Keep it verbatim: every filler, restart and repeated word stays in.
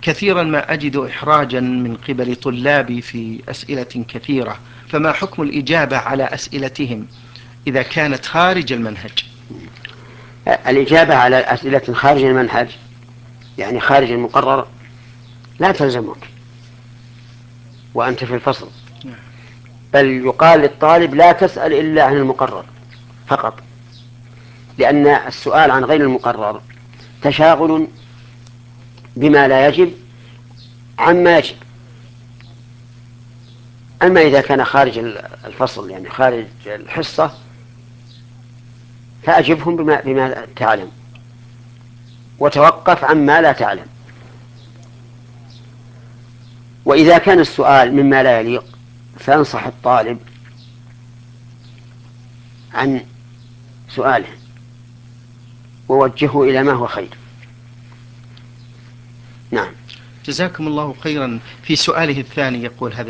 كثيرا ما أجد إحراجا من قبل طلابي في أسئلة كثيرة، فما حكم الإجابة على أسئلتهم إذا كانت خارج المنهج؟ الإجابة على أسئلة خارج المنهج يعني خارج المقرر لا تلزمك وأنت في الفصل، بل يقال للطالب لا تسأل إلا عن المقرر فقط، لأن السؤال عن غير المقرر تشاغل بما لا يجب عما يجب. أما إذا كان خارج الفصل يعني خارج الحصة فأجبهم بما, بما تعلم وتوقف عما لا تعلم. وإذا كان السؤال مما لا يليق فانصح الطالب عن سؤاله ووجهه إلى ما هو خير. نعم. جزاكم الله خيرا. في سؤاله الثاني يقول هذا